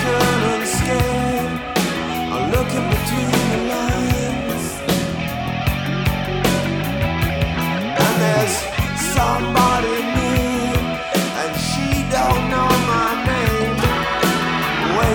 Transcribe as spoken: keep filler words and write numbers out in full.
and scared. I'm looking between the lines, and there's somebody